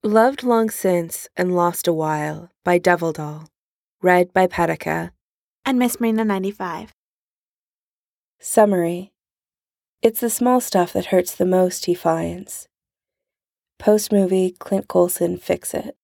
Loved Long Since and Lost a While by Devil Doll. Read by Petica. And Miss Marina 95. Summary. It's the small stuff that hurts the most, he finds. Post-movie Clint Coulson Fix It.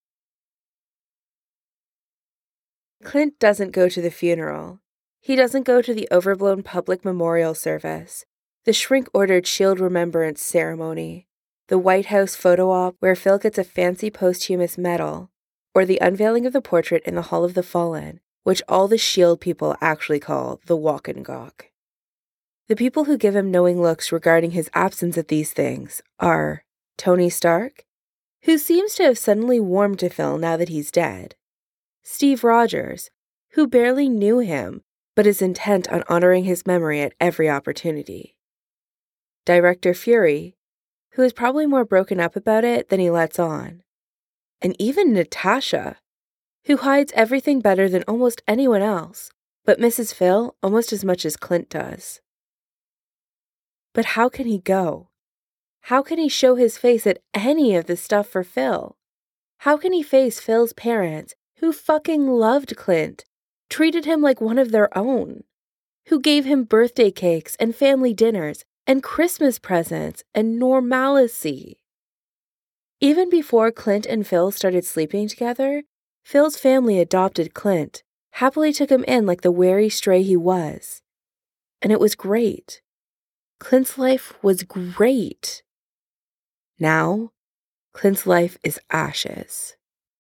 Clint doesn't go to the funeral. He doesn't go to the overblown public memorial service, the shrink-ordered shield remembrance ceremony, the White House photo op where Phil gets a fancy posthumous medal, or the unveiling of the portrait in the Hall of the Fallen, which all the SHIELD people actually call the Walk and Gawk. The people who give him knowing looks regarding his absence at these things are Tony Stark, who seems to have suddenly warmed to Phil now that he's dead, Steve Rogers, who barely knew him but is intent on honoring his memory at every opportunity, Director Fury, who is probably more broken up about it than he lets on, and even Natasha, who hides everything better than almost anyone else, but misses Phil almost as much as Clint does. But how can he go? How can he show his face at any of this stuff for Phil? How can he face Phil's parents, who fucking loved Clint, treated him like one of their own, who gave him birthday cakes and family dinners and Christmas presents and normalcy? Even before Clint and Phil started sleeping together, Phil's family adopted Clint, happily took him in like the wary stray he was. And it was great. Clint's life was great. Now, Clint's life is ashes.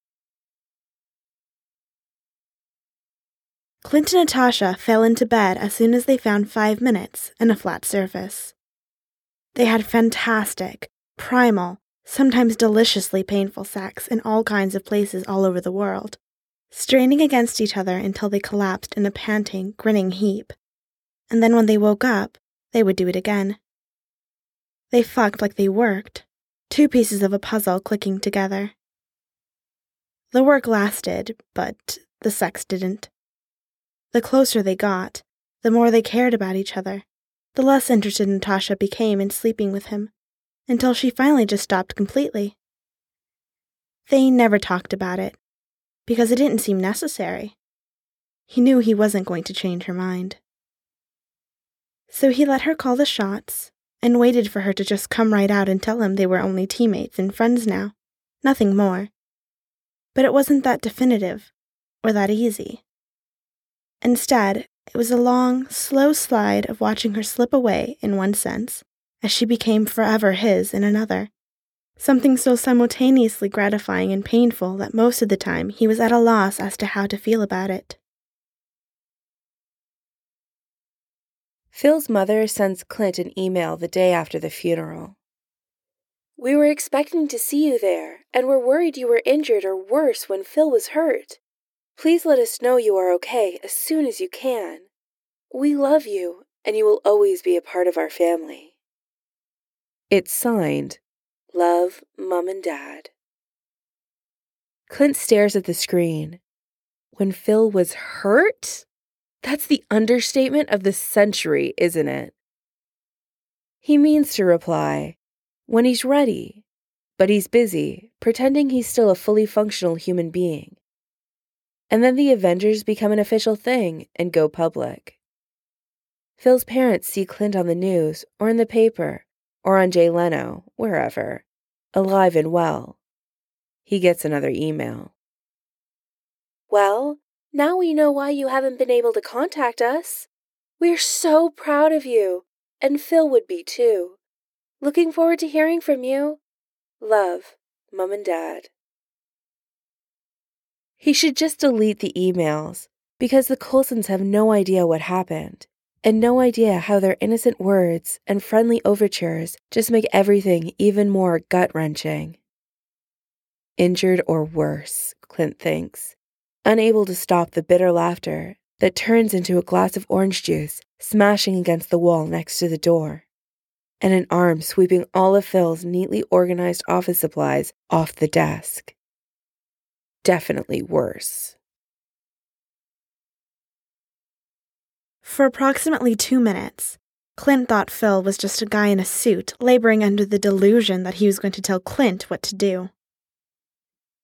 Clint and Natasha fell into bed as soon as they found 5 minutes and a flat surface. They had fantastic, primal, sometimes deliciously painful sex in all kinds of places all over the world, straining against each other until they collapsed in a panting, grinning heap. And then when they woke up, they would do it again. They fucked like they worked, 2 pieces of a puzzle clicking together. The work lasted, but the sex didn't. The closer they got, the more they cared about each other, the less interested Natasha became in sleeping with him, until she finally just stopped completely. They never talked about it, because it didn't seem necessary. He knew he wasn't going to change her mind. So he let her call the shots, and waited for her to just come right out and tell him they were only teammates and friends now, nothing more. But it wasn't that definitive, or that easy. Instead, it was a long, slow slide of watching her slip away in one sense, as she became forever his in another. Something so simultaneously gratifying and painful that most of the time he was at a loss as to how to feel about it. Phil's mother sends Clint an email the day after the funeral. "We were expecting to see you there, and were worried you were injured or worse when Phil was hurt. Please let us know you are okay as soon as you can. We love you, and you will always be a part of our family." It's signed, Love, Mom and Dad. Clint stares at the screen. When Phil was hurt? That's the understatement of the century, isn't it? He means to reply, when he's ready, but he's busy, pretending he's still a fully functional human being. And then the Avengers become an official thing and go public. Phil's parents see Clint on the news, or in the paper, or on Jay Leno, wherever, alive and well. He gets another email. "Well, now we know why you haven't been able to contact us. We're so proud of you, and Phil would be too. Looking forward to hearing from you. Love, Mom and Dad." He should just delete the emails, because the Coulsons have no idea what happened, and no idea how their innocent words and friendly overtures just make everything even more gut-wrenching. Injured or worse, Clint thinks, unable to stop the bitter laughter that turns into a glass of orange juice smashing against the wall next to the door, and an arm sweeping all of Phil's neatly organized office supplies off the desk. Definitely worse. For approximately 2 minutes, Clint thought Phil was just a guy in a suit laboring under the delusion that he was going to tell Clint what to do.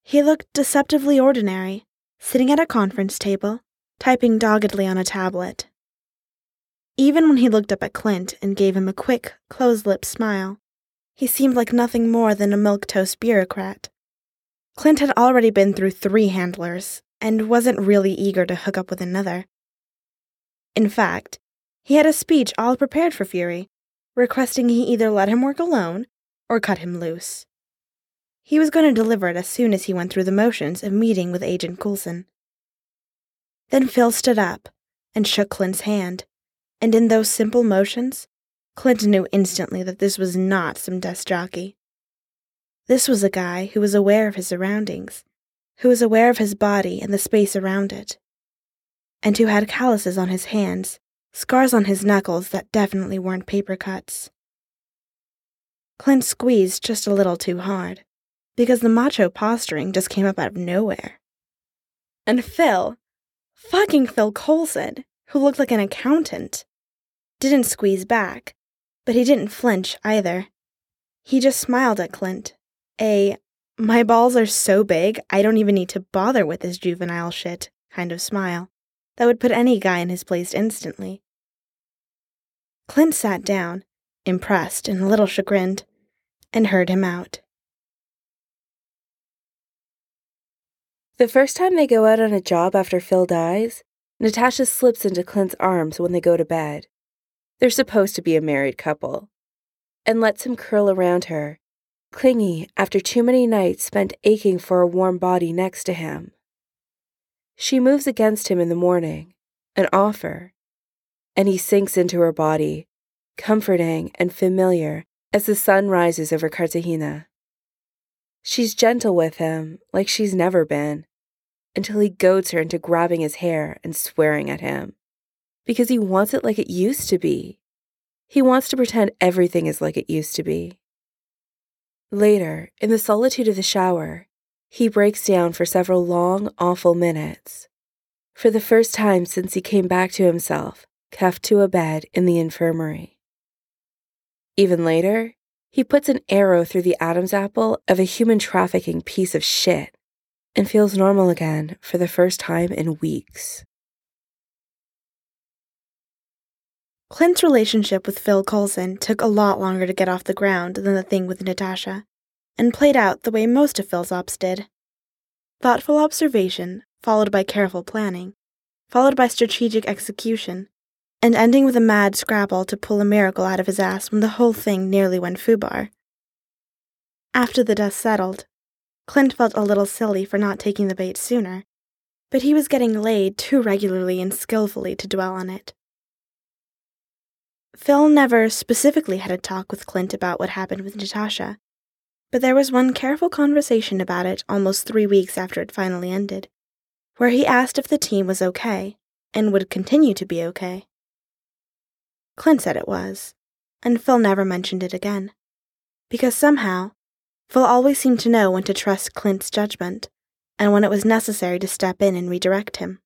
He looked deceptively ordinary, sitting at a conference table, typing doggedly on a tablet. Even when he looked up at Clint and gave him a quick, closed-lipped smile, he seemed like nothing more than a milquetoast bureaucrat. Clint had already been through 3 handlers, and wasn't really eager to hook up with another. In fact, he had a speech all prepared for Fury, requesting he either let him work alone or cut him loose. He was going to deliver it as soon as he went through the motions of meeting with Agent Coulson. Then Phil stood up and shook Clint's hand, and in those simple motions, Clint knew instantly that this was not some desk jockey. This was a guy who was aware of his surroundings, who was aware of his body and the space around it, and who had calluses on his hands, scars on his knuckles that definitely weren't paper cuts. Clint squeezed just a little too hard, because the macho posturing just came up out of nowhere. And fucking Phil Coulson, who looked like an accountant, didn't squeeze back, but he didn't flinch either. He just smiled at Clint, my balls are so big I don't even need to bother with this juvenile shit kind of smile that would put any guy in his place instantly. Clint sat down, impressed and a little chagrined, and heard him out. The first time they go out on a job after Phil dies, Natasha slips into Clint's arms when they go to bed. They're supposed to be a married couple, and lets him curl around her, clingy after too many nights spent aching for a warm body next to him. She moves against him in the morning, an offer, and he sinks into her body, comforting and familiar as the sun rises over Cartagena. She's gentle with him like she's never been, until he goads her into grabbing his hair and swearing at him, because he wants it like it used to be. He wants to pretend everything is like it used to be. Later, in the solitude of the shower, he breaks down for several long, awful minutes. For the first time since he came back to himself, cuffed to a bed in the infirmary. Even later, he puts an arrow through the Adam's apple of a human trafficking piece of shit and feels normal again for the first time in weeks. Clint's relationship with Phil Coulson took a lot longer to get off the ground than the thing with Natasha, and played out the way most of Phil's ops did. Thoughtful observation, followed by careful planning, followed by strategic execution, and ending with a mad scrabble to pull a miracle out of his ass when the whole thing nearly went foobar. After the dust settled, Clint felt a little silly for not taking the bait sooner, but he was getting laid too regularly and skillfully to dwell on it. Phil never specifically had a talk with Clint about what happened with Natasha, but there was one careful conversation about it almost 3 weeks after it finally ended, where he asked if the team was okay, and would continue to be okay. Clint said it was, and Phil never mentioned it again, because somehow, Phil always seemed to know when to trust Clint's judgment, and when it was necessary to step in and redirect him.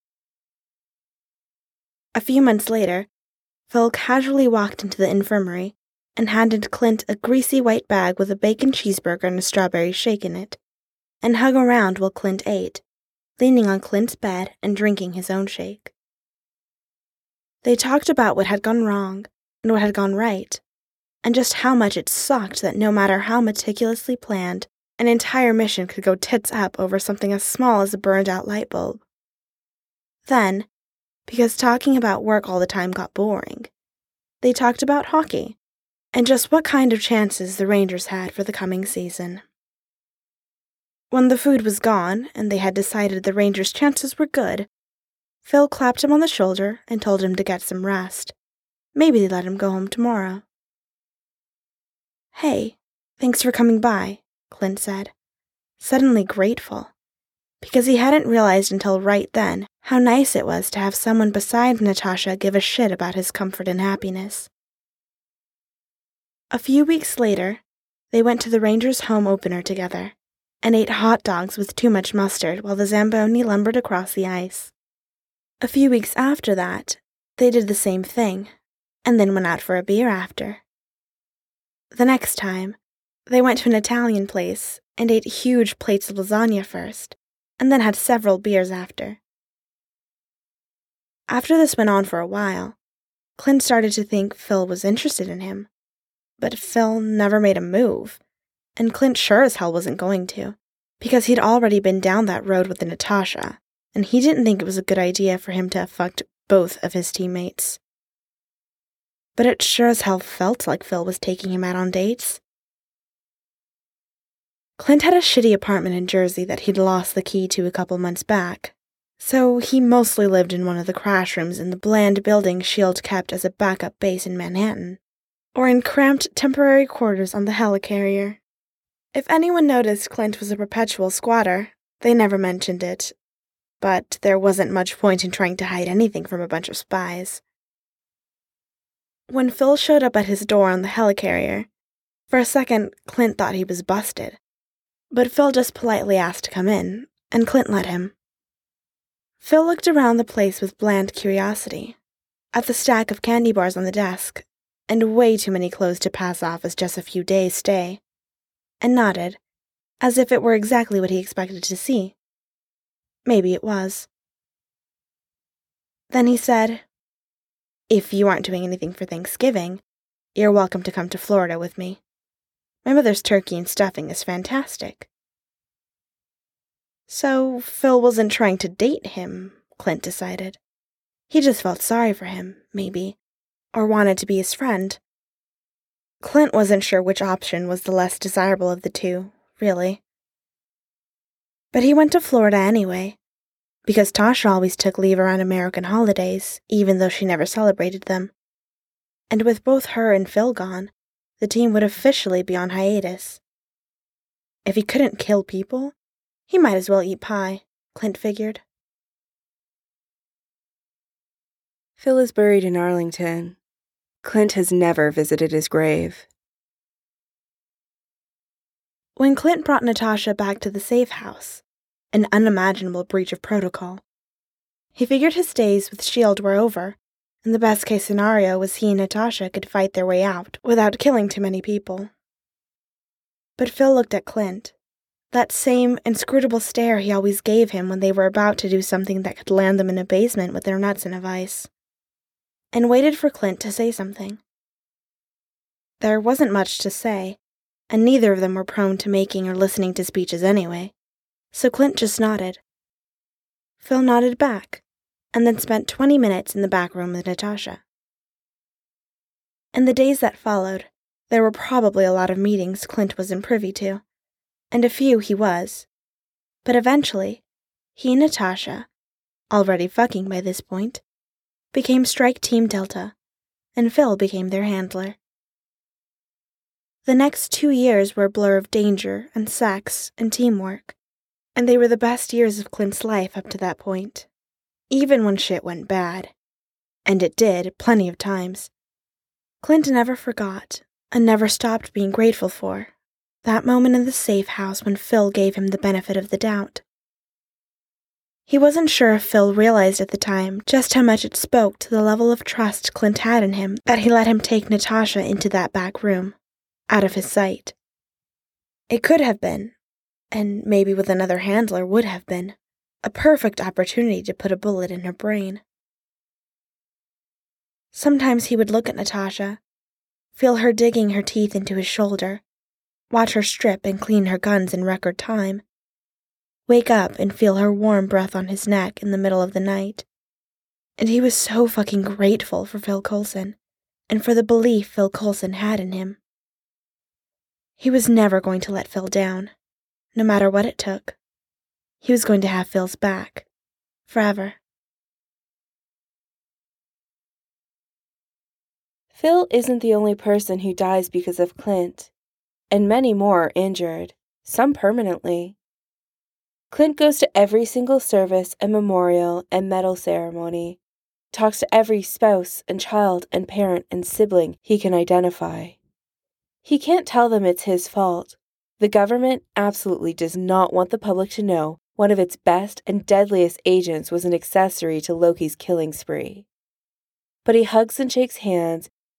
A few months later, Phil casually walked into the infirmary and handed Clint a greasy white bag with a bacon cheeseburger and a strawberry shake in it, and hung around while Clint ate, leaning on Clint's bed and drinking his own shake. They talked about what had gone wrong and what had gone right, and just how much it sucked that no matter how meticulously planned, an entire mission could go tits up over something as small as a burned-out light bulb. Then, because talking about work all the time got boring, they talked about hockey, and just what kind of chances the Rangers had for the coming season. When the food was gone, and they had decided the Rangers' chances were good, Phil clapped him on the shoulder and told him to get some rest. Maybe they'd let him go home tomorrow. "Hey, thanks for coming by," Clint said, suddenly grateful, because he hadn't realized until right then how nice it was to have someone besides Natasha give a shit about his comfort and happiness. A few weeks later, they went to the Rangers' home opener together, and ate hot dogs with too much mustard while the Zamboni lumbered across the ice. A few weeks after that, they did the same thing, and then went out for a beer after. The next time, They went to an Italian place and ate huge plates of lasagna first, and then had several beers after. After this went on for a while, Clint started to think Phil was interested in him. But Phil never made a move, and Clint sure as hell wasn't going to, because he'd already been down that road with Natasha, and he didn't think it was a good idea for him to have fucked both of his teammates. But it sure as hell felt like Phil was taking him out on dates. Clint had a shitty apartment in Jersey that he'd lost the key to a couple months back, so he mostly lived in one of the crash rooms in the bland building S.H.I.E.L.D. kept as a backup base in Manhattan, or in cramped temporary quarters on the helicarrier. If anyone noticed Clint was a perpetual squatter, they never mentioned it, but there wasn't much point in trying to hide anything from a bunch of spies. When Phil showed up at his door on the helicarrier, for a second Clint thought he was busted, but Phil just politely asked to come in, and Clint let him. Phil looked around the place with bland curiosity, at the stack of candy bars on the desk, and way too many clothes to pass off as just a few days' stay, and nodded, as if it were exactly what he expected to see. Maybe it was. Then he said, "If you aren't doing anything for Thanksgiving, you're welcome to come to Florida with me. My mother's turkey and stuffing is fantastic." So Phil wasn't trying to date him, Clint decided. He just felt sorry for him, maybe, or wanted to be his friend. Clint wasn't sure which option was the less desirable of the two, really. But he went to Florida anyway, because Tasha always took leave around American holidays, even though she never celebrated them. And with both her and Phil gone, the team would officially be on hiatus. If he couldn't kill people, he might as well eat pie, Clint figured. Phil is buried in Arlington. Clint has never visited his grave. When Clint brought Natasha back to the safe house, an unimaginable breach of protocol, he figured his days with S.H.I.E.L.D. were over, and the best-case scenario was he and Natasha could fight their way out without killing too many people. But Phil looked at Clint, that same inscrutable stare he always gave him when they were about to do something that could land them in a basement with their nuts in a vice, and waited for Clint to say something. There wasn't much to say, and neither of them were prone to making or listening to speeches anyway, so Clint just nodded. Phil nodded back, and then spent 20 minutes in the back room with Natasha. In the days that followed, there were probably a lot of meetings Clint wasn't privy to, and a few he was. But eventually, he and Natasha, already fucking by this point, became Strike Team Delta, and Phil became their handler. The next 2 years were a blur of danger and sex and teamwork, and they were the best years of Clint's life up to that point, even when shit went bad. And it did, plenty of times. Clint never forgot, and never stopped being grateful for, that moment in the safe house when Phil gave him the benefit of the doubt. He wasn't sure if Phil realized at the time just how much it spoke to the level of trust Clint had in him that he let him take Natasha into that back room, out of his sight. It could have been, and maybe with another handler would have been, a perfect opportunity to put a bullet in her brain. Sometimes he would look at Natasha, feel her digging her teeth into his shoulder, watch her strip and clean her guns in record time, wake up and feel her warm breath on his neck in the middle of the night. And he was so fucking grateful for Phil Coulson, and for the belief Phil Coulson had in him. He was never going to let Phil down, no matter what it took. He was going to have Phil's back, forever. Phil isn't the only person who dies because of Clint, and many more are injured, some permanently. Clint goes to every single service and memorial and medal ceremony, talks to every spouse and child and parent and sibling he can identify. He can't tell them it's his fault. The government absolutely does not want the public to know one of its best and deadliest agents was an accessory to Loki's killing spree. But he hugs and shakes hands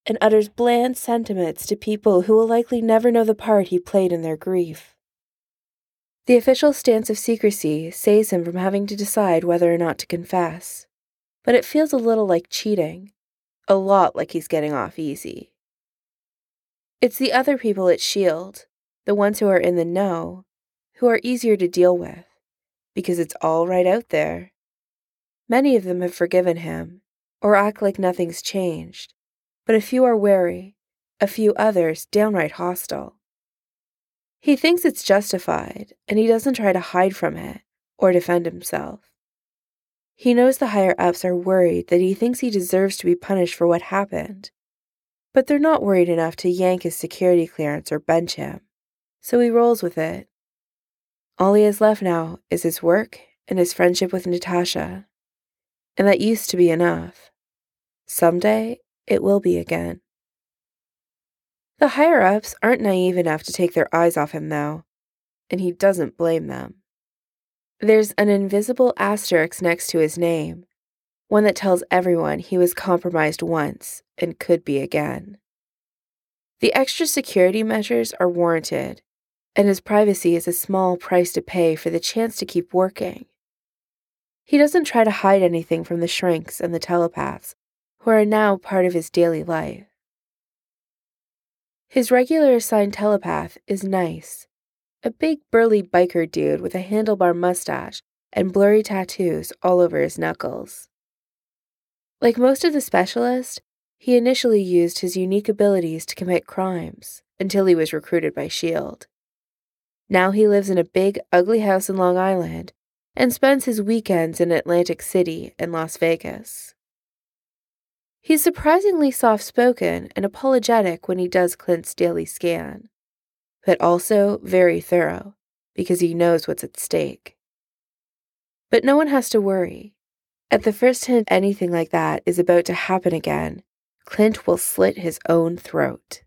and utters bland sentiments to people who will likely never know the part he played in their grief. The official stance of secrecy saves him from having to decide whether or not to confess, but it feels a little like cheating, a lot like he's getting off easy. It's the other people at S.H.I.E.L.D., the ones who are in the know, who are easier to deal with, because it's all right out there. Many of them have forgiven him, or act like nothing's changed, but a few are wary, a few others downright hostile. He thinks it's justified, and he doesn't try to hide from it or defend himself. He knows the higher-ups are worried that he thinks he deserves to be punished for what happened, but they're not worried enough to yank his security clearance or bench him, so he rolls with it. All he has left now is his work and his friendship with Natasha, and that used to be enough. Someday, it will be again. The higher-ups aren't naive enough to take their eyes off him, though, and he doesn't blame them. There's an invisible asterisk next to his name, one that tells everyone he was compromised once and could be again. The extra security measures are warranted, and his privacy is a small price to pay for the chance to keep working. He doesn't try to hide anything from the shrinks and the telepaths, who are now part of his daily life. His regular assigned telepath is Nice, a big burly biker dude with a handlebar mustache and blurry tattoos all over his knuckles. Like most of the specialists, he initially used his unique abilities to commit crimes until he was recruited by S.H.I.E.L.D. Now he lives in a big, ugly house in Long Island and spends his weekends in Atlantic City and Las Vegas. He's surprisingly soft-spoken and apologetic when he does Clint's daily scan, but also very thorough because he knows what's at stake. But no one has to worry. At the first hint anything like that is about to happen again, Clint will slit his own throat.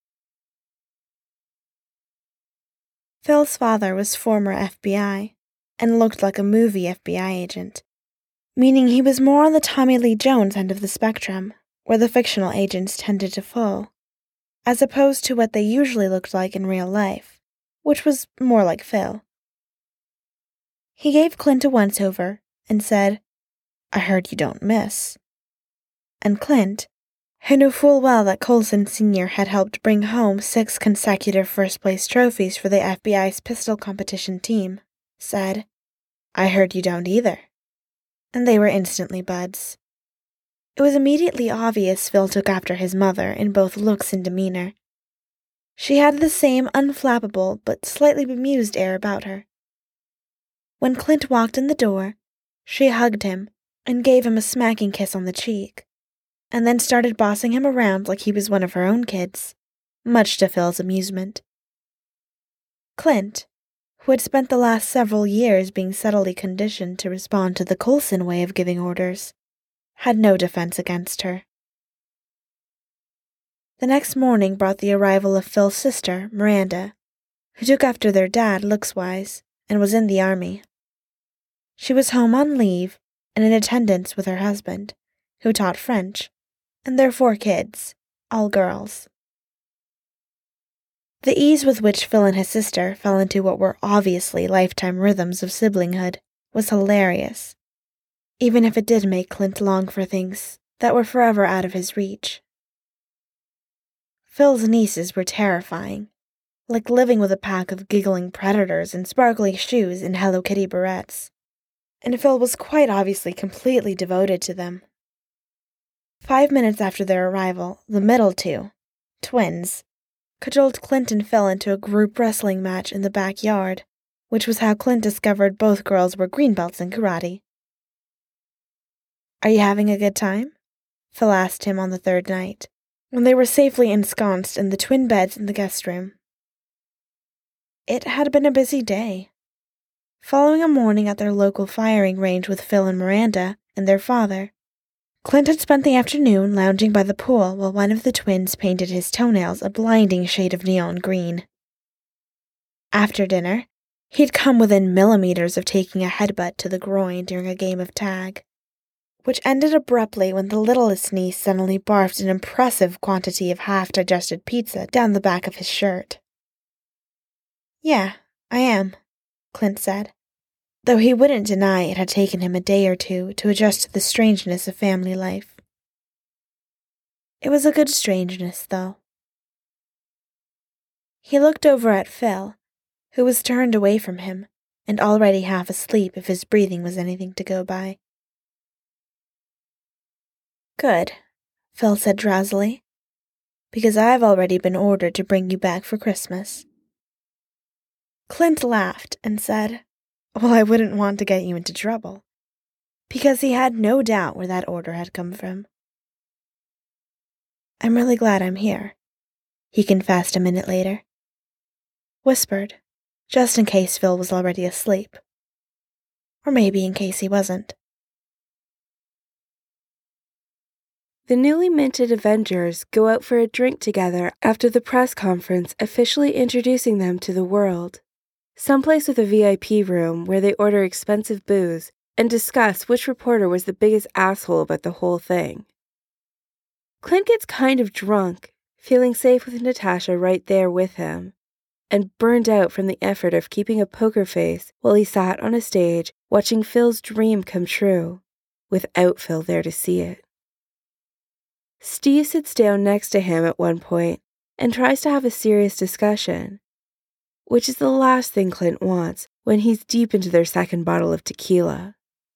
Phil's father was former FBI and looked like a movie FBI agent, meaning he was more on the Tommy Lee Jones end of the spectrum, where the fictional agents tended to fall, as opposed to what they usually looked like in real life, which was more like Phil. He gave Clint a once-over and said, "I heard you don't miss." And Clint, who knew full well that Coulson Sr. had helped bring home 6 consecutive first-place trophies for the FBI's pistol competition team, said, "I heard you don't either." And they were instantly buds. It was immediately obvious Phil took after his mother in both looks and demeanor. She had the same unflappable but slightly bemused air about her. When Clint walked in the door, she hugged him and gave him a smacking kiss on the cheek, and then started bossing him around like he was one of her own kids, much to Phil's amusement. Clint, who had spent the last several years being subtly conditioned to respond to the Coulson way of giving orders, had no defense against her. The next morning brought the arrival of Phil's sister, Miranda, who took after their dad looks-wise and was in the army. She was home on leave and in attendance with her husband, who taught French, and their 4 kids, all girls. The ease with which Phil and his sister fell into what were obviously lifetime rhythms of siblinghood was hilarious, even if it did make Clint long for things that were forever out of his reach. Phil's nieces were terrifying, like living with a pack of giggling predators in sparkly shoes and Hello Kitty barrettes, and Phil was quite obviously completely devoted to them. 5 minutes after their arrival, the middle 2, twins, cajoled Clint and Phil into a group wrestling match in the backyard, which was how Clint discovered both girls were green belts in karate. "Are you having a good time?" Phil asked him on the 3rd night, when they were safely ensconced in the twin beds in the guest room. It had been a busy day. Following a morning at their local firing range with Phil and Miranda and their father, Clint had spent the afternoon lounging by the pool while one of the twins painted his toenails a blinding shade of neon green. After dinner, he'd come within millimeters of taking a headbutt to the groin during a game of tag, which ended abruptly when the littlest niece suddenly barfed an impressive quantity of half-digested pizza down the back of his shirt. "Yeah, I am," Clint said, though he wouldn't deny it had taken him a day or two to adjust to the strangeness of family life. It was a good strangeness, though. He looked over at Phil, who was turned away from him, and already half asleep if his breathing was anything to go by. "Good," Phil said drowsily, "because I've already been ordered to bring you back for Christmas." Clint laughed and said, "Well, I wouldn't want to get you into trouble," because he had no doubt where that order had come from. "I'm really glad I'm here," he confessed a minute later. Whispered, just in case Phil was already asleep. Or maybe in case he wasn't. The newly minted Avengers go out for a drink together after the press conference officially introducing them to the world. Someplace with a VIP room where they order expensive booze and discuss which reporter was the biggest asshole about the whole thing. Clint gets kind of drunk, feeling safe with Natasha right there with him, and burned out from the effort of keeping a poker face while he sat on a stage watching Phil's dream come true, without Phil there to see it. Steve sits down next to him at one point and tries to have a serious discussion, which is the last thing Clint wants when he's deep into their second bottle of tequila.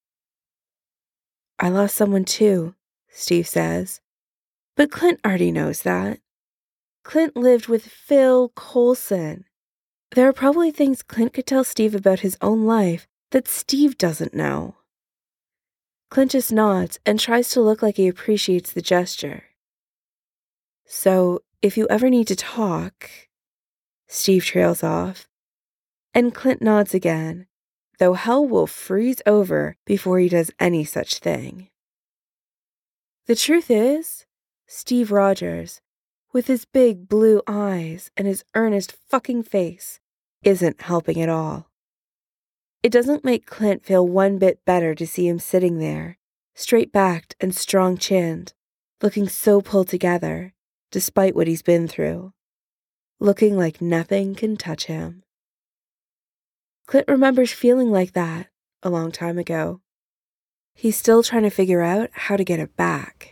"I lost someone too," Steve says, but Clint already knows that. Clint lived with Phil Coulson. There are probably things Clint could tell Steve about his own life that Steve doesn't know. Clint just nods and tries to look like he appreciates the gesture. "So, if you ever need to talk," Steve trails off, and Clint nods again, though hell will freeze over before he does any such thing. The truth is, Steve Rogers, with his big blue eyes and his earnest fucking face, isn't helping at all. It doesn't make Clint feel one bit better to see him sitting there, straight-backed and strong-chinned, looking so pulled together, despite what he's been through, looking like nothing can touch him. Clint remembers feeling like that a long time ago. He's still trying to figure out how to get it back.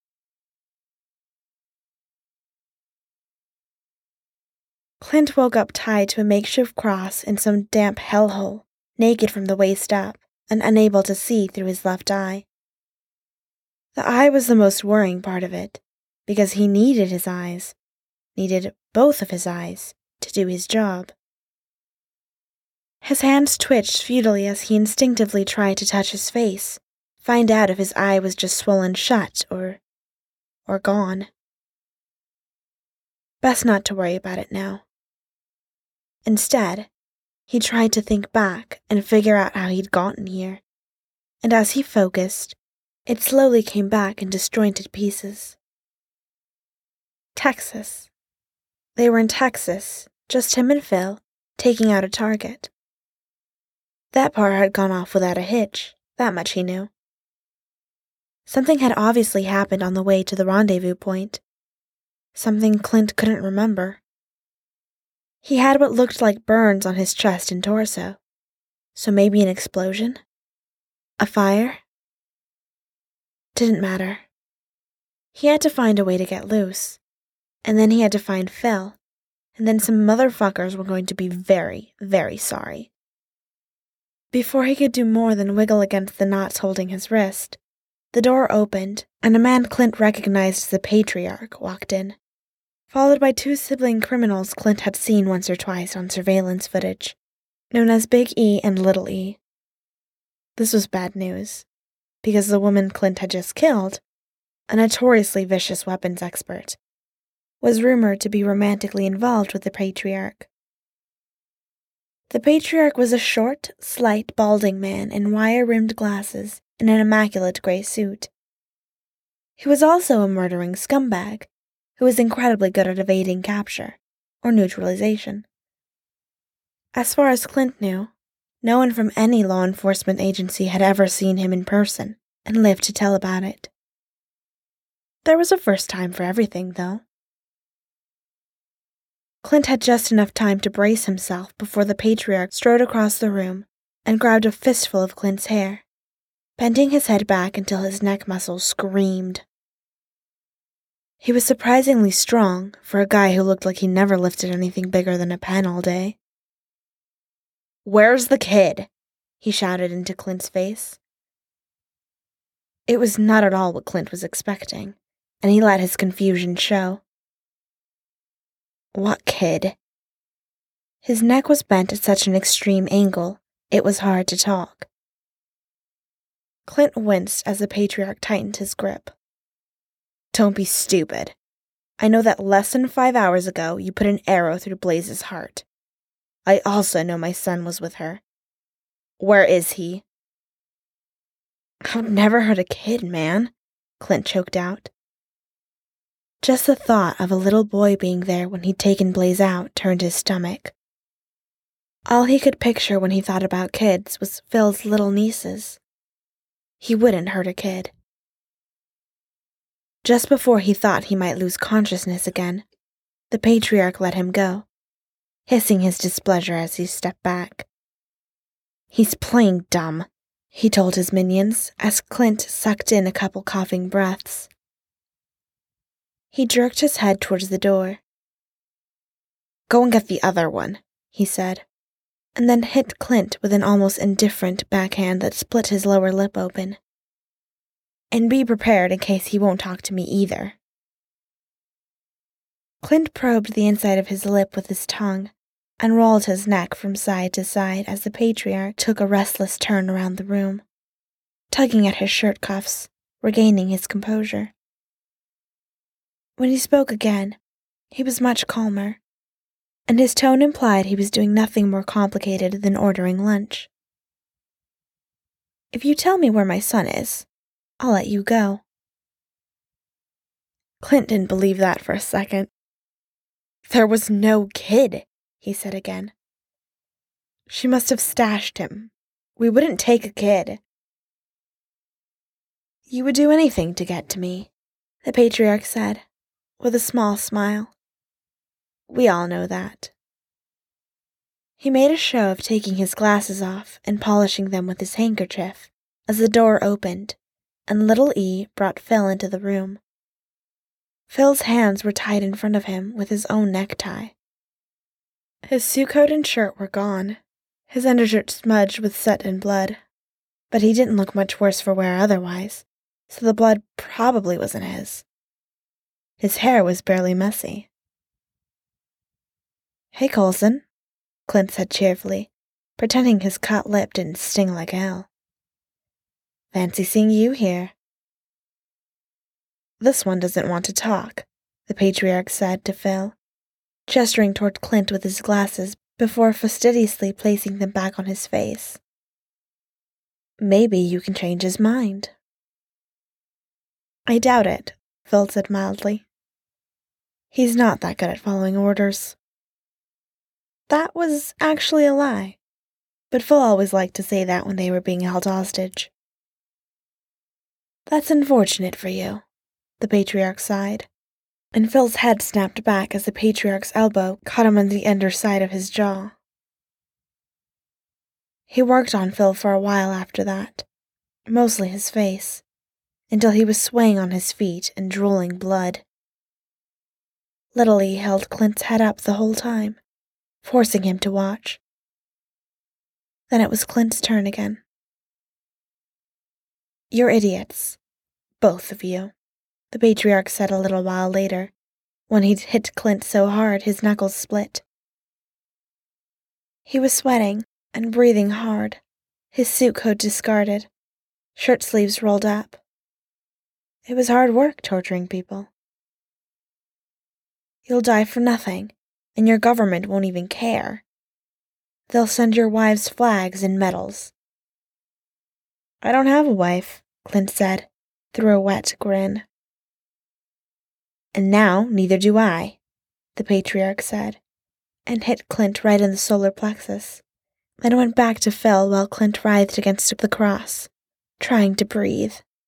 Clint woke up tied to a makeshift cross in some damp hellhole, naked from the waist up, and unable to see through his left eye. The eye was the most worrying part of it, because he needed his eyes, needed both of his eyes, to do his job. His hands twitched futilely as he instinctively tried to touch his face, find out if his eye was just swollen shut or gone. Best not to worry about it now. Instead, he tried to think back and figure out how he'd gotten here, and as he focused, it slowly came back in disjointed pieces. Texas. They were in Texas, just him and Phil, taking out a target. That part had gone off without a hitch, that much he knew. Something had obviously happened on the way to the rendezvous point. Something Clint couldn't remember. He had what looked like burns on his chest and torso. So maybe an explosion? A fire? Didn't matter. He had to find a way to get loose. And then he had to find Phil. And then some motherfuckers were going to be very, very sorry. Before he could do more than wiggle against the knots holding his wrist, the door opened, and a man Clint recognized as the Patriarch walked in, followed by two sibling criminals Clint had seen once or twice on surveillance footage, known as Big E and Little E. This was bad news, because the woman Clint had just killed, a notoriously vicious weapons expert, was rumored to be romantically involved with the Patriarch. The Patriarch was a short, slight, balding man in wire-rimmed glasses and an immaculate grey suit. He was also a murdering scumbag, who was incredibly good at evading capture, or neutralization. As far as Clint knew, no one from any law enforcement agency had ever seen him in person, and lived to tell about it. There was a first time for everything, though. Clint had just enough time to brace himself before the patriarch strode across the room and grabbed a fistful of Clint's hair, bending his head back until his neck muscles screamed. He was surprisingly strong for a guy who looked like he never lifted anything bigger than a pen all day. "Where's the kid?" he shouted into Clint's face. It was not at all what Clint was expecting, and he let his confusion show. "What kid?" His neck was bent at such an extreme angle, it was hard to talk. Clint winced as the patriarch tightened his grip. "Don't be stupid. I know that less than 5 hours ago you put an arrow through Blaze's heart. I also know my son was with her. Where is he?" "I've never heard a kid, man," Clint choked out. Just the thought of a little boy being there when he'd taken Blaze out turned his stomach. All he could picture when he thought about kids was Phil's little nieces. He wouldn't hurt a kid. Just before he thought he might lose consciousness again, the patriarch let him go, hissing his displeasure as he stepped back. "He's playing dumb," he told his minions as Clint sucked in a couple coughing breaths. He jerked his head towards the door. "Go and get the other one," he said, and then hit Clint with an almost indifferent backhand that split his lower lip open. "And be prepared in case he won't talk to me either." Clint probed the inside of his lip with his tongue and rolled his neck from side to side as the patriarch took a restless turn around the room, tugging at his shirt cuffs, regaining his composure. When he spoke again, he was much calmer, and his tone implied he was doing nothing more complicated than ordering lunch. "If you tell me where my son is, I'll let you go." Clint didn't believe that for a second. "There was no kid," he said again. "She must have stashed him. We wouldn't take a kid." "You would do anything to get to me," the patriarch said, with a small smile. "We all know that." He made a show of taking his glasses off and polishing them with his handkerchief as the door opened, and little E brought Phil into the room. Phil's hands were tied in front of him with his own necktie. His suit coat and shirt were gone, his undershirt smudged with soot and blood, but he didn't look much worse for wear otherwise, so the blood probably wasn't his. His hair was barely messy. "Hey, Coulson," Clint said cheerfully, pretending his cut lip didn't sting like hell. "Fancy seeing you here." "This one doesn't want to talk," the patriarch said to Phil, gesturing toward Clint with his glasses before fastidiously placing them back on his face. "Maybe you can change his mind." "I doubt it," Phil said mildly. "He's not that good at following orders." That was actually a lie, but Phil always liked to say that when they were being held hostage. "That's unfortunate for you," the patriarch sighed, and Phil's head snapped back as the patriarch's elbow caught him on the underside of his jaw. He worked on Phil for a while after that, mostly his face, until he was swaying on his feet and drooling blood. Little E held Clint's head up the whole time, forcing him to watch. Then it was Clint's turn again. "You're idiots, both of you," the patriarch said a little while later, when he'd hit Clint so hard his knuckles split. He was sweating and breathing hard, his suit coat discarded, shirt sleeves rolled up. It was hard work torturing people. "You'll die for nothing, and your government won't even care. They'll send your wives flags and medals." "I don't have a wife," Clint said, through a wet grin. "And now neither do I," the patriarch said, and hit Clint right in the solar plexus, then went back to Phil while Clint writhed against the cross, trying to breathe.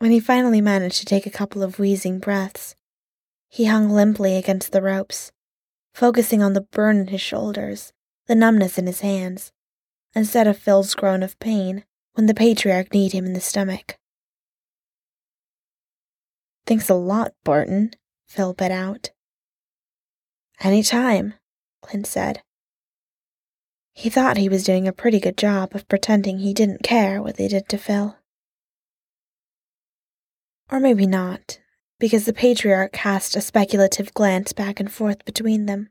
When he finally managed to take a couple of wheezing breaths, he hung limply against the ropes, focusing on the burn in his shoulders, the numbness in his hands, instead of Phil's groan of pain when the patriarch kneed him in the stomach. "Thanks a lot, Barton," Phil bit out. "Any time," Clint said. He thought he was doing a pretty good job of pretending he didn't care what they did to Phil. Or maybe not, because the patriarch cast a speculative glance back and forth between them.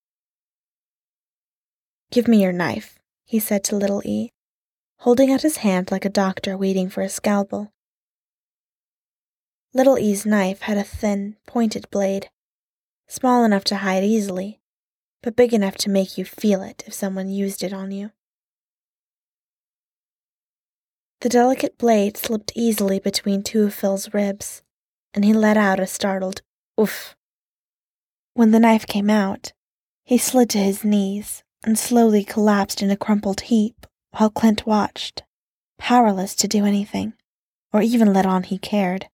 "Give me your knife," he said to Little E, holding out his hand like a doctor waiting for a scalpel. Little E's knife had a thin, pointed blade, small enough to hide easily, but big enough to make you feel it if someone used it on you. The delicate blade slipped easily between two of Phil's ribs, and he let out a startled oof. When the knife came out, he slid to his knees and slowly collapsed in a crumpled heap while Clint watched, powerless to do anything, or even let on he cared.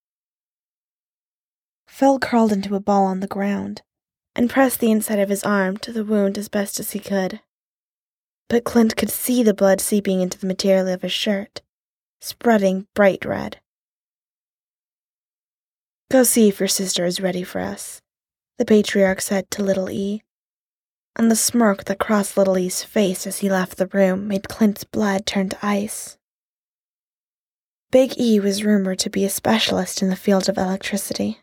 Phil curled into a ball on the ground and pressed the inside of his arm to the wound as best as he could. But Clint could see the blood seeping into the material of his shirt, spreading bright red. "Go see if your sister is ready for us," the patriarch said to Little E, and the smirk that crossed Little E's face as he left the room made Clint's blood turn to ice. Big E was rumored to be a specialist in the field of electricity.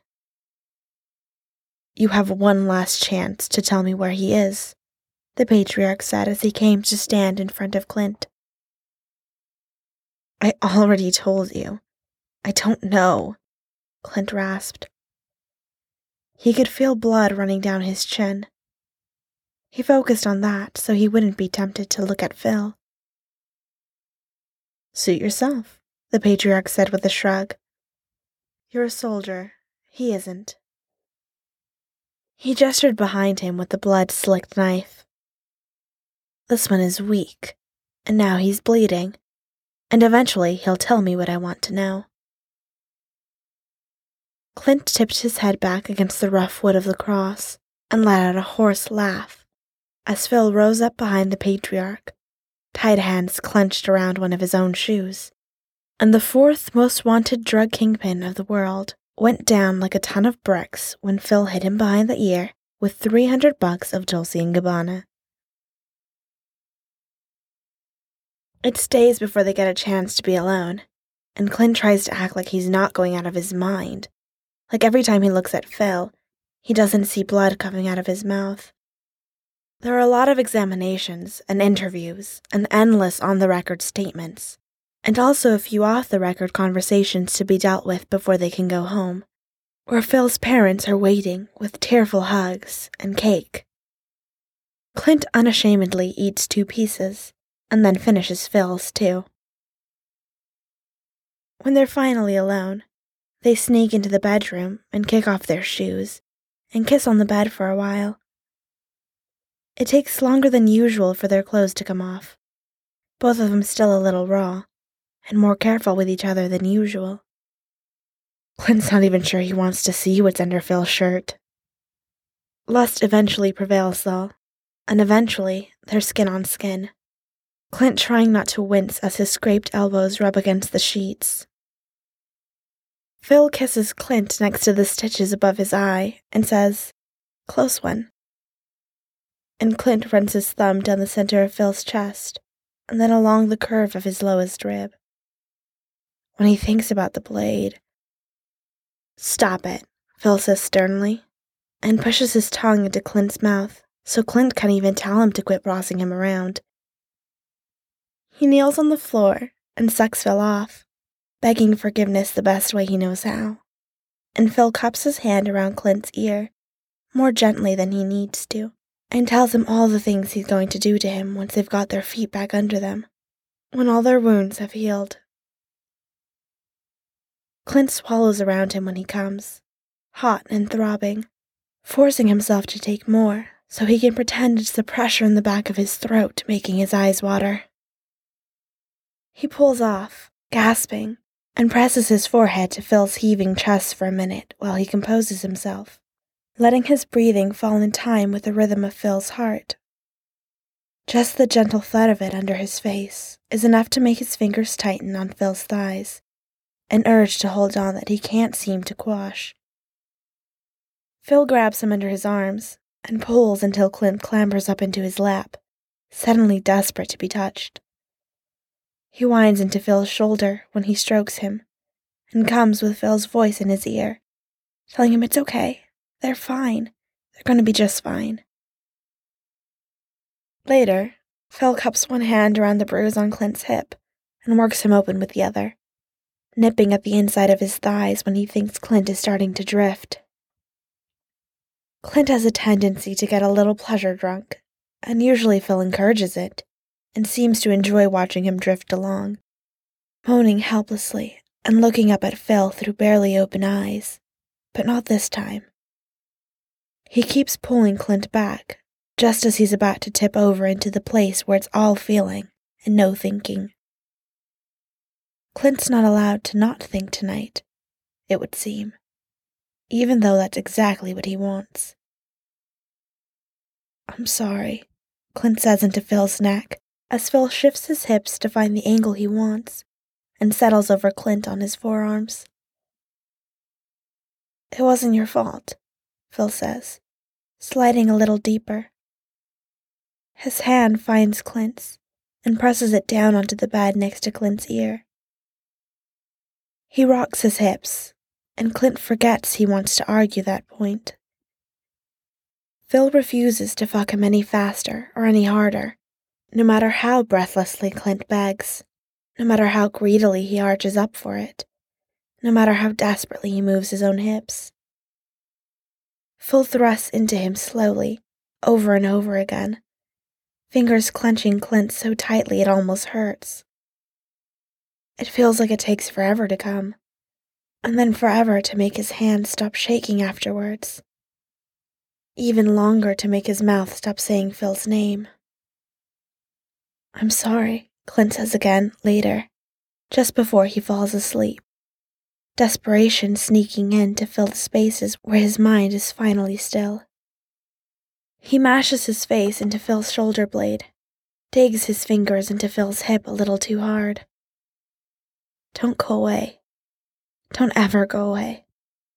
"You have one last chance to tell me where he is," the patriarch said as he came to stand in front of Clint. "I already told you. I don't know," Clint rasped. He could feel blood running down his chin. He focused on that so he wouldn't be tempted to look at Phil. "Suit yourself," the patriarch said with a shrug. "You're a soldier. He isn't." He gestured behind him with the blood-slicked knife. "This one is weak, and now he's bleeding, and eventually he'll tell me what I want to know." Clint tipped his head back against the rough wood of the cross and let out a hoarse laugh as Phil rose up behind the patriarch, tight hands clenched around one of his own shoes, and the fourth most wanted drug kingpin of the world went down like a ton of bricks when Phil hit him behind the ear with $300 of Dolce & Gabbana. It's days before they get a chance to be alone, and Clint tries to act like he's not going out of his mind. Like every time he looks at Phil, he doesn't see blood coming out of his mouth. There are a lot of examinations and interviews and endless on-the-record statements, and also a few off-the-record conversations to be dealt with before they can go home, where Phil's parents are waiting with tearful hugs and cake. Clint unashamedly eats 2 pieces, and then finishes Phil's too. When they're finally alone, they sneak into the bedroom and kick off their shoes, and kiss on the bed for a while. It takes longer than usual for their clothes to come off, both of them still a little raw, and more careful with each other than usual. Clint's not even sure he wants to see what's under Phil's shirt. Lust eventually prevails, though, and eventually they're skin on skin, Clint trying not to wince as his scraped elbows rub against the sheets. Phil kisses Clint next to the stitches above his eye and says, "Close one." And Clint runs his thumb down the center of Phil's chest, and then along the curve of his lowest rib. When he thinks about the blade... "Stop it," Phil says sternly, and pushes his tongue into Clint's mouth so Clint can't even tell him to quit bossing him around. He kneels on the floor and sucks Phil off, begging forgiveness the best way he knows how, and Phil cups his hand around Clint's ear, more gently than he needs to, and tells him all the things he's going to do to him once they've got their feet back under them, when all their wounds have healed. Clint swallows around him when he comes, hot and throbbing, forcing himself to take more so he can pretend it's the pressure in the back of his throat making his eyes water. He pulls off, gasping, and presses his forehead to Phil's heaving chest for a minute while he composes himself, letting his breathing fall in time with the rhythm of Phil's heart. Just the gentle thud of it under his face is enough to make his fingers tighten on Phil's thighs, an urge to hold on that he can't seem to quash. Phil grabs him under his arms and pulls until Clint clambers up into his lap, suddenly desperate to be touched. He whines into Phil's shoulder when he strokes him, and comes with Phil's voice in his ear, telling him it's okay, they're fine, they're going to be just fine. Later, Phil cups one hand around the bruise on Clint's hip and works him open with the other, nipping at the inside of his thighs when he thinks Clint is starting to drift. Clint has a tendency to get a little pleasure drunk, and usually Phil encourages it, and seems to enjoy watching him drift along, moaning helplessly and looking up at Phil through barely open eyes, but not this time. He keeps pulling Clint back, just as he's about to tip over into the place where it's all feeling and no thinking. Clint's not allowed to not think tonight, it would seem, even though that's exactly what he wants. "I'm sorry," Clint says into Phil's neck, as Phil shifts his hips to find the angle he wants, and settles over Clint on his forearms. "It wasn't your fault," Phil says, sliding a little deeper. His hand finds Clint's, and presses it down onto the bed next to Clint's ear. He rocks his hips, and Clint forgets he wants to argue that point. Phil refuses to fuck him any faster or any harder, no matter how breathlessly Clint begs, no matter how greedily he arches up for it, no matter how desperately he moves his own hips. Phil thrusts into him slowly, over and over again, fingers clenching Clint so tightly it almost hurts. It feels like it takes forever to come, and then forever to make his hand stop shaking afterwards. Even longer to make his mouth stop saying Phil's name. "I'm sorry," Clint says again, later, just before he falls asleep, desperation sneaking in to fill the spaces where his mind is finally still. He mashes his face into Phil's shoulder blade, digs his fingers into Phil's hip a little too hard. "Don't go away. Don't ever go away."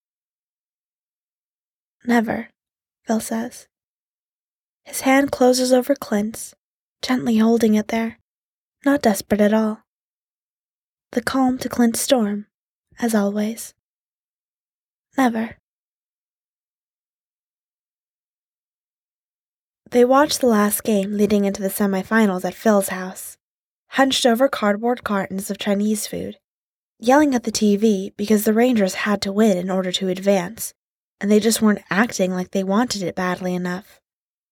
"Never," Phil says. His hand closes over Clint's, gently holding it there, not desperate at all. The calm to Clint's storm, as always. "Never." They watch the last game leading into the semifinals at Phil's house, hunched over cardboard cartons of Chinese food, yelling at the TV because the Rangers had to win in order to advance, and they just weren't acting like they wanted it badly enough.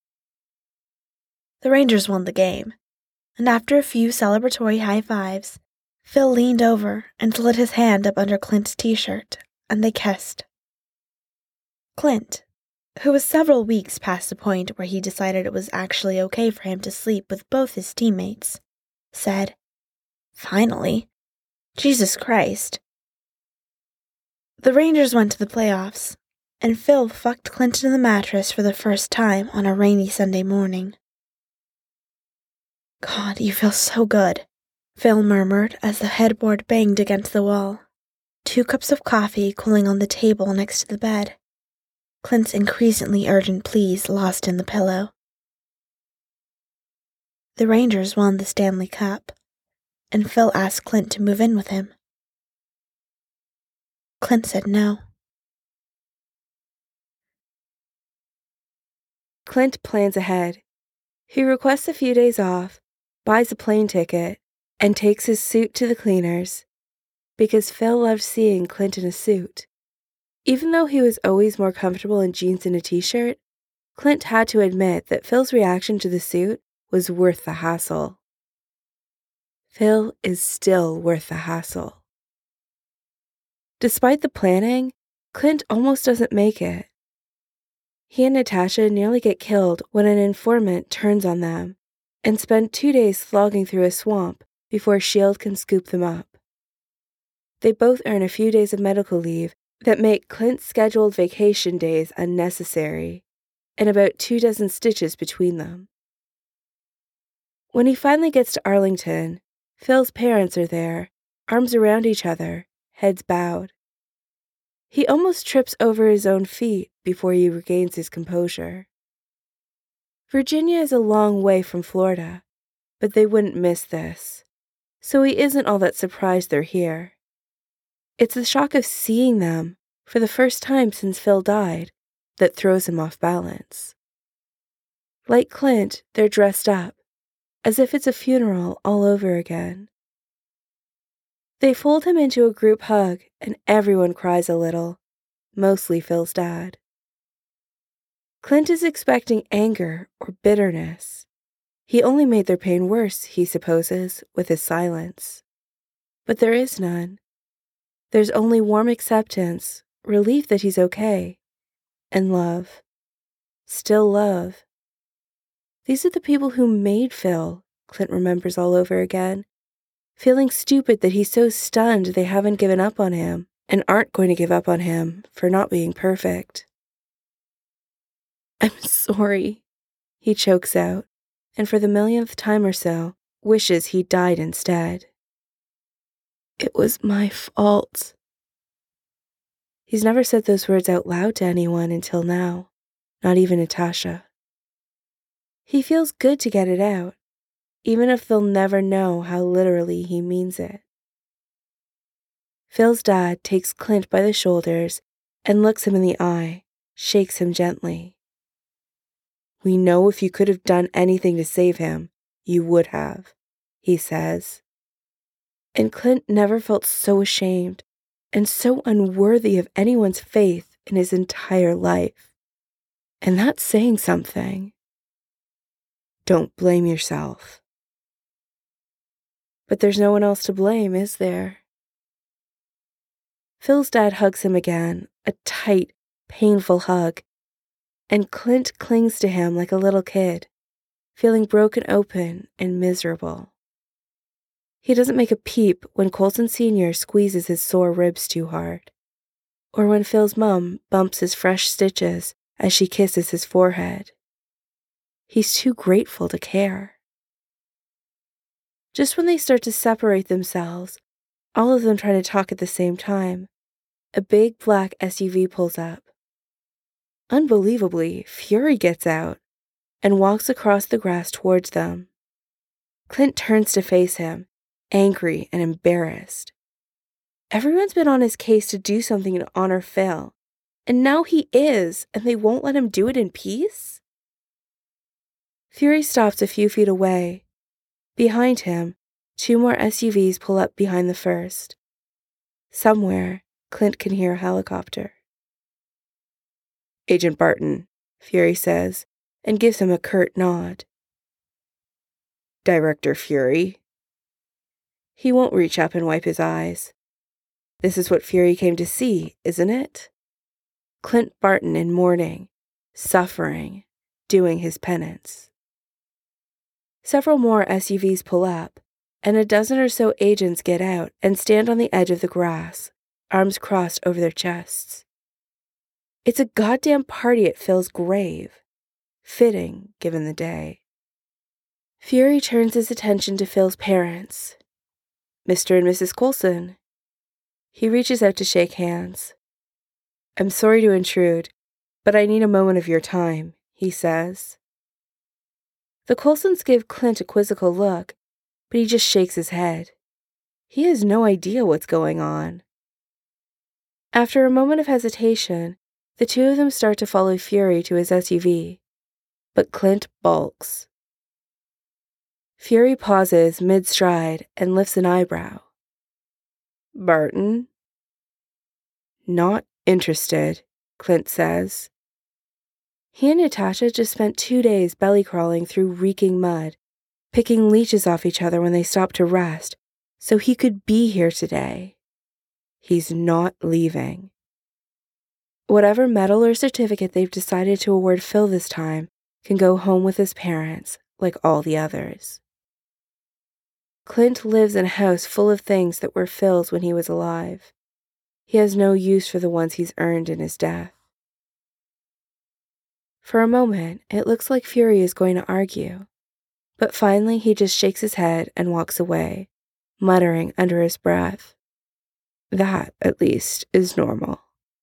The Rangers won the game, and after a few celebratory high fives, Phil leaned over and slid his hand up under Clint's t-shirt, and they kissed. Clint, who was several weeks past the point where he decided it was actually okay for him to sleep with both his teammates, said, "Finally. Jesus Christ." The Rangers went to the playoffs, and Phil fucked Clint in the mattress for the first time on a rainy Sunday morning. "God, you feel so good," Phil murmured as the headboard banged against the wall, 2 cups of coffee cooling on the table next to the bed. Clint's increasingly urgent pleas lost in the pillow. The Rangers won the Stanley Cup, and Phil asked Clint to move in with him. Clint said no. Clint plans ahead. He requests a few days off, buys a plane ticket, and takes his suit to the cleaners, because Phil loved seeing Clint in a suit. Even though he was always more comfortable in jeans and a t-shirt, Clint had to admit that Phil's reaction to the suit was worth the hassle. Phil is still worth the hassle. Despite the planning, Clint almost doesn't make it. He and Natasha nearly get killed when an informant turns on them, and spend 2 days slogging through a swamp before S.H.I.E.L.D. can scoop them up. They both earn a few days of medical leave that make Clint's scheduled vacation days unnecessary, and about 24 stitches between them. When he finally gets to Arlington, Phil's parents are there, arms around each other, heads bowed. He almost trips over his own feet before he regains his composure. Virginia is a long way from Florida, but they wouldn't miss this, so he isn't all that surprised they're here. It's the shock of seeing them for the first time since Phil died that throws him off balance. Like Clint, they're dressed up, as if it's a funeral all over again. They fold him into a group hug, and everyone cries a little, mostly Phil's dad. Clint is expecting anger or bitterness. He only made their pain worse, he supposes, with his silence. But there is none. There's only warm acceptance, relief that he's okay, and love. Still love. These are the people who made Phil, Clint remembers all over again, feeling stupid that he's so stunned they haven't given up on him and aren't going to give up on him for not being perfect. I'm sorry, he chokes out, and for the millionth time or so, wishes he'd died instead. It was my fault. He's never said those words out loud to anyone until now, not even Natasha. He feels good to get it out, even if they'll never know how literally he means it. Phil's dad takes Clint by the shoulders and looks him in the eye, shakes him gently. We know if you could have done anything to save him, you would have, he says. And Clint never felt so ashamed and so unworthy of anyone's faith in his entire life. And that's saying something. Don't blame yourself. But there's no one else to blame, is there? Phil's dad hugs him again, a tight, painful hug, and Clint clings to him like a little kid, feeling broken open and miserable. He doesn't make a peep when Coulson Sr. squeezes his sore ribs too hard, or when Phil's mom bumps his fresh stitches as she kisses his forehead. He's too grateful to care. Just when they start to separate themselves, all of them trying to talk at the same time, a big black SUV pulls up. Unbelievably, Fury gets out and walks across the grass towards them. Clint turns to face him, angry and embarrassed. Everyone's been on his case to do something to honor Phil, and now he is, and they won't let him do it in peace? Fury stops a few feet away. Behind him, 2 more SUVs pull up behind the first. Somewhere, Clint can hear a helicopter. Agent Barton, Fury says, and gives him a curt nod. Director Fury. He won't reach up and wipe his eyes. This is what Fury came to see, isn't it? Clint Barton in mourning, suffering, doing his penance. Several more SUVs pull up, and a dozen or so agents get out and stand on the edge of the grass, arms crossed over their chests. It's a goddamn party at Phil's grave. Fitting, given the day. Fury turns his attention to Phil's parents. Mr. and Mrs. Coulson. He reaches out to shake hands. I'm sorry to intrude, but I need a moment of your time, he says. The Coulsons give Clint a quizzical look, but he just shakes his head. He has no idea what's going on. After a moment of hesitation, the two of them start to follow Fury to his SUV, but Clint balks. Fury pauses mid-stride and lifts an eyebrow. Barton? Not interested, Clint says. He and Natasha just spent 2 days belly-crawling through reeking mud, picking leeches off each other when they stopped to rest, so he could be here today. He's not leaving. Whatever medal or certificate they've decided to award Phil this time can go home with his parents, like all the others. Clint lives in a house full of things that were Phil's when he was alive. He has no use for the ones he's earned in his death. For a moment, it looks like Fury is going to argue, but finally he just shakes his head and walks away, muttering under his breath, "That, at least, is normal."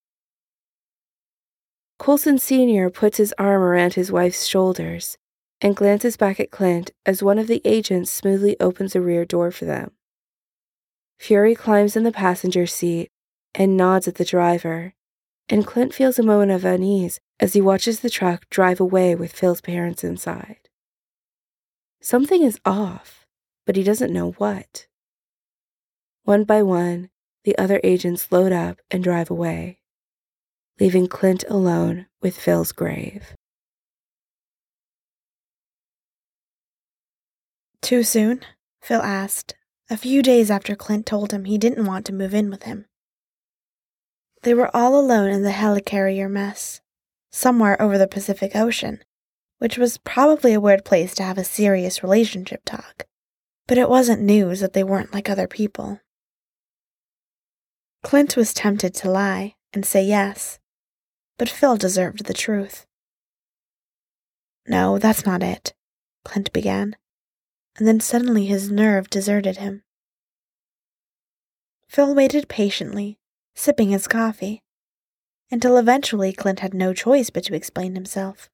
Coulson Sr. puts his arm around his wife's shoulders and glances back at Clint as one of the agents smoothly opens a rear door for them. Fury climbs in the passenger seat and nods at the driver, and Clint feels a moment of unease as he watches the truck drive away with Phil's parents inside. Something is off, but he doesn't know what. One by one, the other agents load up and drive away, leaving Clint alone with Phil's grave. Too soon? Phil asked, a few days after Clint told him he didn't want to move in with him. They were all alone in the helicarrier mess, somewhere over the Pacific Ocean, which was probably a weird place to have a serious relationship talk, but it wasn't news that they weren't like other people. Clint was tempted to lie and say yes, but Phil deserved the truth. "No, that's not it," Clint began, and then suddenly his nerve deserted him. Phil waited patiently, sipping his coffee, until eventually Clint had no choice but to explain himself.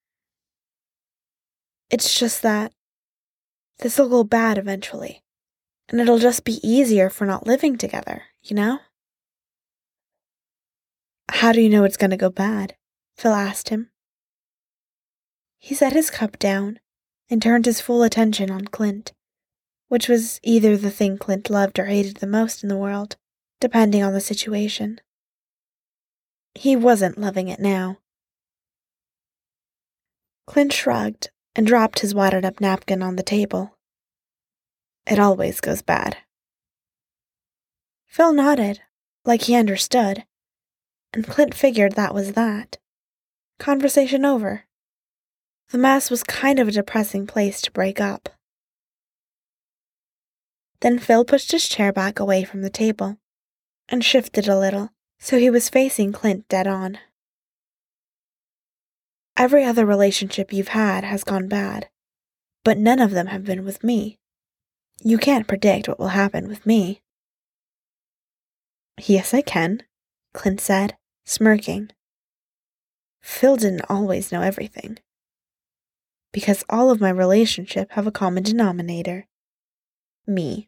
"It's just that this'll go bad eventually, and it'll just be easier for not living together, you know?" "How do you know it's going to go bad?" Phil asked him. He set his cup down and turned his full attention on Clint, which was either the thing Clint loved or hated the most in the world, depending on the situation. He wasn't loving it now. Clint shrugged and dropped his wadded-up napkin on the table. "It always goes bad." Phil nodded, like he understood, and Clint figured that was that. Conversation over. The mess was kind of a depressing place to break up. Then Phil pushed his chair back away from the table and shifted a little, so he was facing Clint dead on. "Every other relationship you've had has gone bad, but none of them have been with me. You can't predict what will happen with me." "Yes, I can," Clint said, smirking. "Phil didn't always know everything. Because all of my relationships have a common denominator. Me."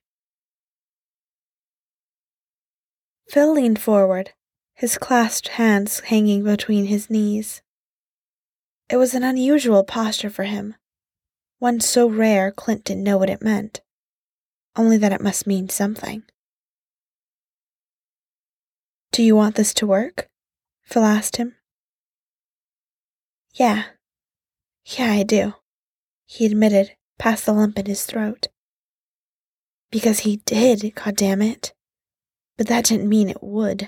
Phil leaned forward, his clasped hands hanging between his knees. It was an unusual posture for him, one so rare Clint didn't know what it meant, only that it must mean something. "Do you want this to work?" Phil asked him. Yeah, I do," he admitted, past the lump in his throat. "Because he did, goddammit. But that didn't mean it would."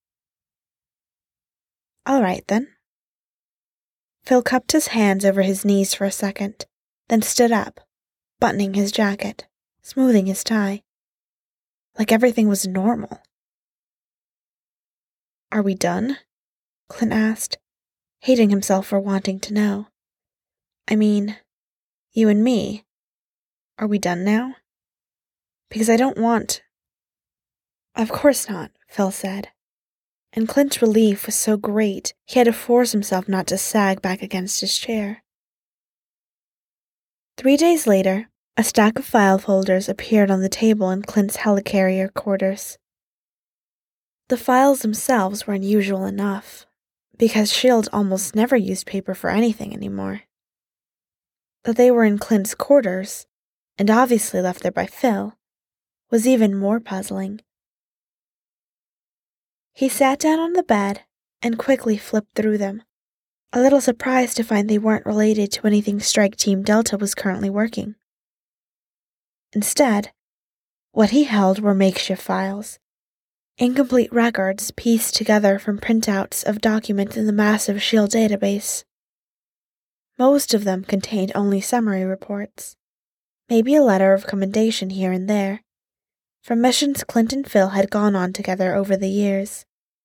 "All right, then." Phil cupped his hands over his knees for a second, then stood up, buttoning his jacket, smoothing his tie. Like everything was normal. "Are we done?" Clint asked, hating himself for wanting to know. "I mean, you and me. Are we done now? Because I don't want—" "Of course not," Phil said, and Clint's relief was so great he had to force himself not to sag back against his chair. 3 days later, a stack of file folders appeared on the table in Clint's helicarrier quarters. The files themselves were unusual enough, because S.H.I.E.L.D. almost never used paper for anything anymore. That they were in Clint's quarters, and obviously left there by Phil, was even more puzzling. He sat down on the bed and quickly flipped through them, a little surprised to find they weren't related to anything Strike Team Delta was currently working. Instead, what he held were makeshift files, incomplete records pieced together from printouts of documents in the massive S.H.I.E.L.D. database. Most of them contained only summary reports, Maybe a letter of commendation here and there, from missions Clint and Phil had gone on together over the years.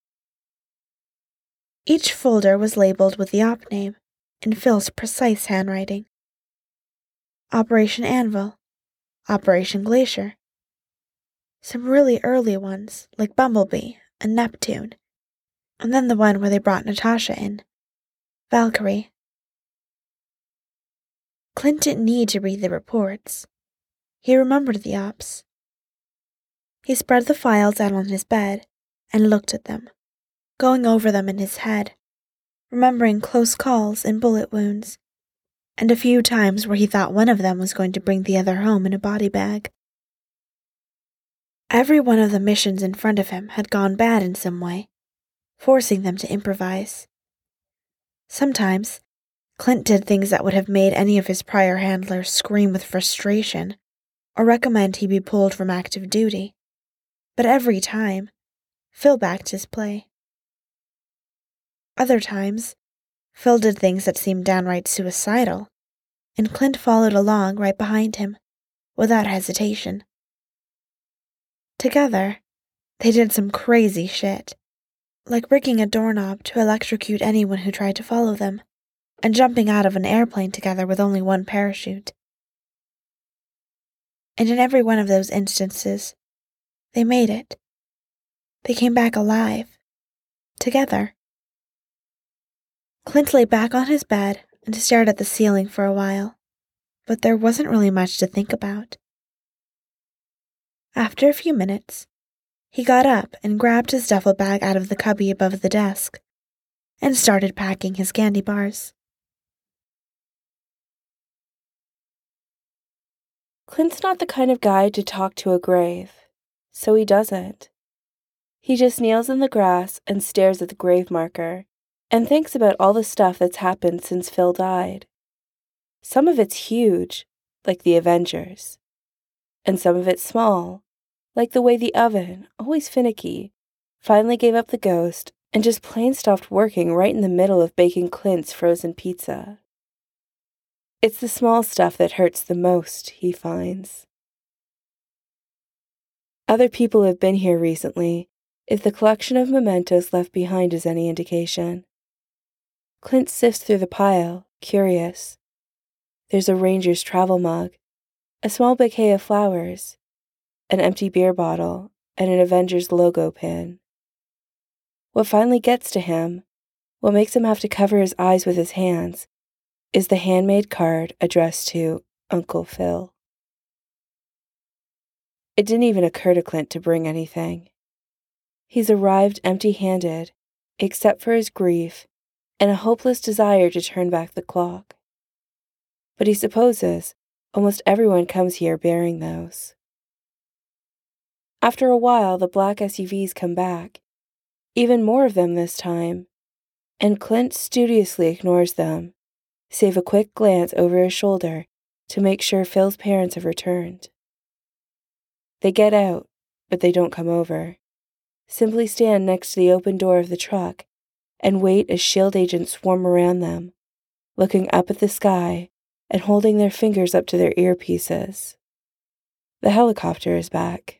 Each folder was labeled with the op name, in Phil's precise handwriting. Operation Anvil, Operation Glacier. Some really early ones, like Bumblebee and Neptune, and then the one where they brought Natasha in, Valkyrie. Clint didn't need to read the reports. He remembered the ops. He spread the files out on his bed and looked at them, going over them in his head, remembering close calls and bullet wounds, and a few times where he thought one of them was going to bring the other home in a body bag. Every one of the missions in front of him had gone bad in some way, forcing them to improvise. Sometimes, Clint did things that would have made any of his prior handlers scream with frustration or recommend he be pulled from active duty. But every time, Phil backed his play. Other times, Phil did things that seemed downright suicidal, and Clint followed along right behind him, without hesitation. Together, they did some crazy shit, like rigging a doorknob to electrocute anyone who tried to follow them, and jumping out of an airplane together with only one parachute. And in every one of those instances, they made it. They came back alive. Together. Clint lay back on his bed and stared at the ceiling for a while, but there wasn't really much to think about. After a few minutes, he got up and grabbed his duffel bag out of the cubby above the desk and started packing his candy bars. Clint's not the kind of guy to talk to a grave, so he doesn't. He just kneels in the grass and stares at the grave marker and thinks about all the stuff that's happened since Phil died. Some of it's huge, like the Avengers, and some of it's small, like the way the oven, always finicky, finally gave up the ghost and just plain stopped working right in the middle of baking Clint's frozen pizza. It's the small stuff that hurts the most, he finds. Other people have been here recently, if the collection of mementos left behind is any indication. Clint sifts through the pile, curious. There's a Ranger's travel mug, a small bouquet of flowers, an empty beer bottle, and an Avengers logo pin. What finally gets to him, what makes him have to cover his eyes with his hands, is the handmade card addressed to Uncle Phil. It didn't even occur to Clint to bring anything. He's arrived empty-handed, except for his grief and a hopeless desire to turn back the clock. But he supposes almost everyone comes here bearing those. After a while, the black SUVs come back, even more of them this time, and Clint studiously ignores them, save a quick glance over his shoulder to make sure Phil's parents have returned. They get out, but they don't come over. Simply stand next to the open door of the truck and wait as SHIELD agents swarm around them, looking up at the sky and holding their fingers up to their earpieces. The helicopter is back.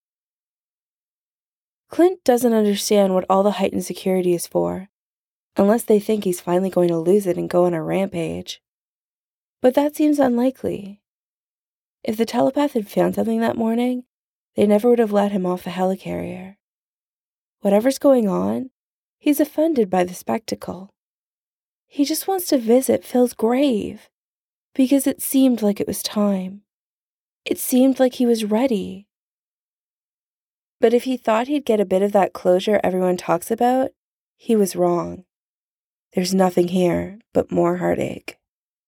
Clint doesn't understand what all the heightened security is for, unless they think he's finally going to lose it and go on a rampage. But that seems unlikely. If the telepath had found something that morning, they never would have let him off the helicarrier. Whatever's going on, he's offended by the spectacle. He just wants to visit Phil's grave, because it seemed like it was time. It seemed like he was ready. But if he thought he'd get a bit of that closure everyone talks about, he was wrong. There's nothing here but more heartache.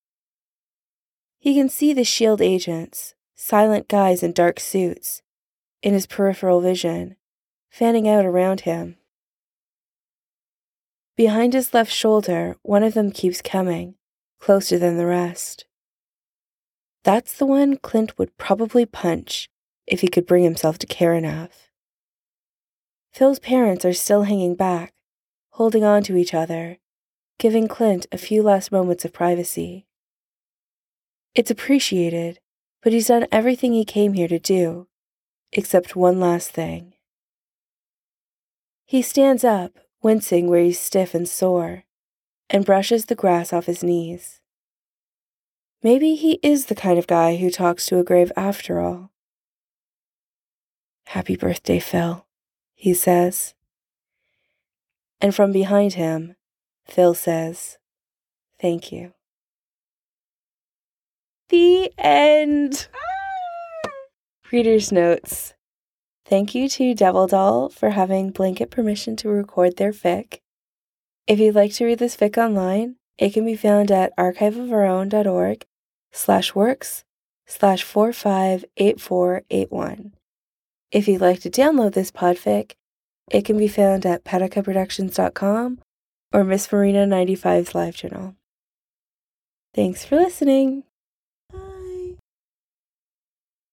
He can see the SHIELD agents, silent guys in dark suits, in his peripheral vision, fanning out around him. Behind his left shoulder, one of them keeps coming, closer than the rest. That's the one Clint would probably punch if he could bring himself to care enough. Phil's parents are still hanging back, holding on to each other, giving Clint a few last moments of privacy. It's appreciated, but he's done everything he came here to do, except one last thing. He stands up, wincing where he's stiff and sore, and brushes the grass off his knees. Maybe he is the kind of guy who talks to a grave after all. "Happy birthday, Phil," he says. And from behind him, Phil says, "Thank you." The end. Reader's notes. Thank you to Devil Doll for having blanket permission to record their fic. If you'd like to read this fic online, it can be found at archiveofourown.org/works/458481. If you'd like to download this podfic, it can be found at patacaproductions.com or Miss Marina 95's live journal. Thanks for listening.